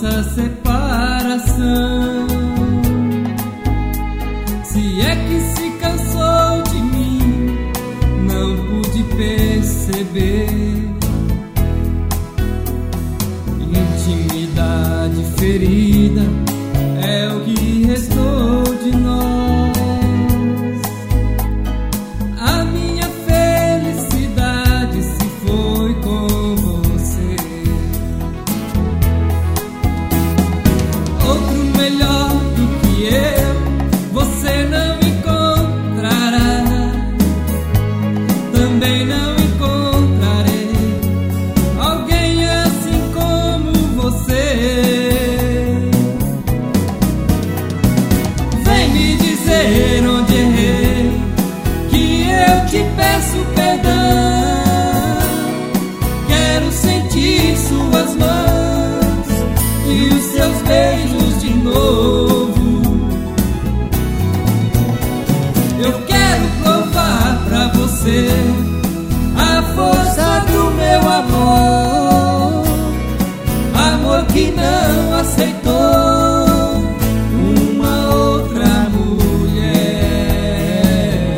nossa separação. Se é que se cansou de mim, não pude perceber. Intimidade ferida é o que restou de nós. A minha felicidade se foi com você. Outro melhor do que eu você não encontrará. Também não encontrarei alguém assim como você. Vem me dizer onde errei, que eu te peço perdão. Quero sentir suas mãos e os seus beijos de novo. Eu quero provar pra você a força do meu amor, amor que não aceitou uma outra mulher.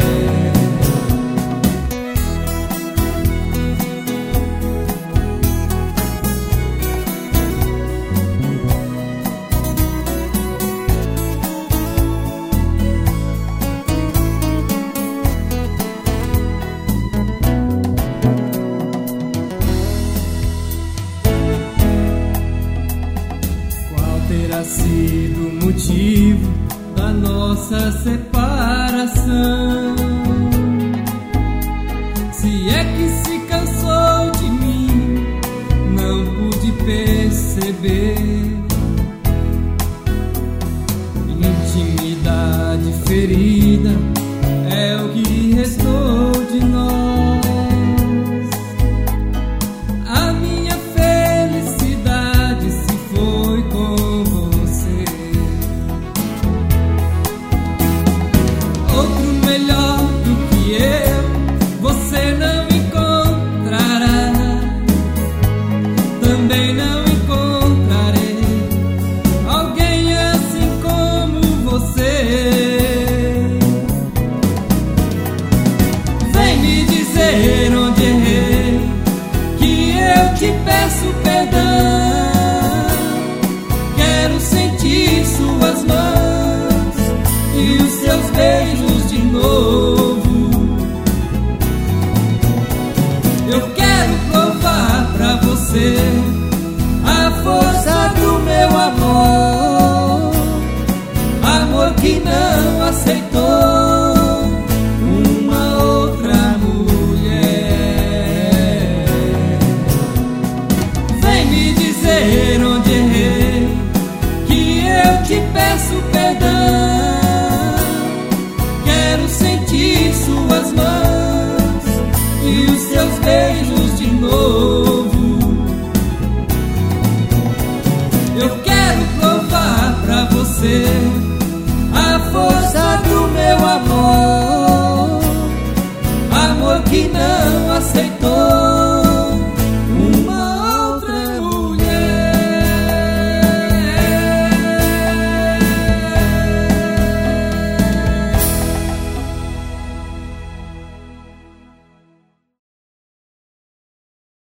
Terá sido o motivo da nossa separação. Se é que se cansou de mim, não pude perceber. Intimidade ferida é o que restou de nós. A minha felicidade se foi com outro melhor do que eu você não encontrará. Também não encontrarei alguém assim como você. Vem me dizer onde errei, que eu te peço perdão. Quero sentir suas mãos e os seus beijos de novo. Eu quero provar pra você a força do meu amor, amor que não aceitou uma outra mulher. Vem me dizer onde errei, que eu te peço perdão. Quero sentir suas mãos e os seus beijos de novo. Eu quero provar pra você a força do meu amor, amor que não aceitou